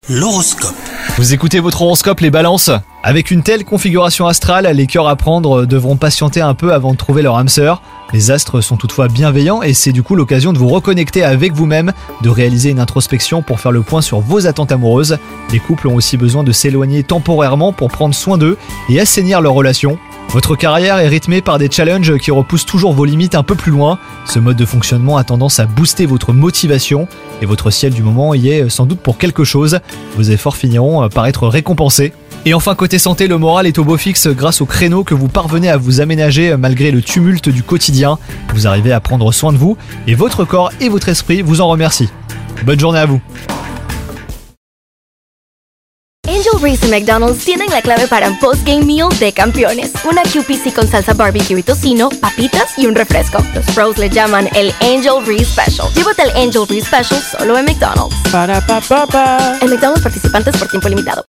L'horoscope. Vous écoutez votre horoscope les balances ? Avec une telle configuration astrale, les cœurs à prendre devront patienter un peu avant de trouver leur âme sœur. Les astres sont toutefois bienveillants et c'est du coup l'occasion de vous reconnecter avec vous-même, de réaliser une introspection pour faire le point sur vos attentes amoureuses. Les couples ont aussi besoin de s'éloigner temporairement pour prendre soin d'eux et assainir leur relation. Votre carrière est rythmée par des challenges qui repoussent toujours vos limites un peu plus loin. Ce mode de fonctionnement a tendance à booster votre motivation et votre ciel du moment y est sans doute pour quelque chose. Vos efforts finiront par être récompensés. Et enfin côté santé, le moral est au beau fixe grâce au créneau que vous parvenez à vous aménager malgré le tumulte du quotidien. Vous arrivez à prendre soin de vous et votre corps et votre esprit vous en remercient. Bonne journée à vous. Angel Reese y McDonald's tienen la clave para un post-game meal de campeones. Una QPC con salsa barbecue y tocino, papitas y un refresco. Los pros le llaman el Angel Reese Special. Llévate el Angel Reese Special solo en McDonald's. En McDonald's participantes por tiempo limitado.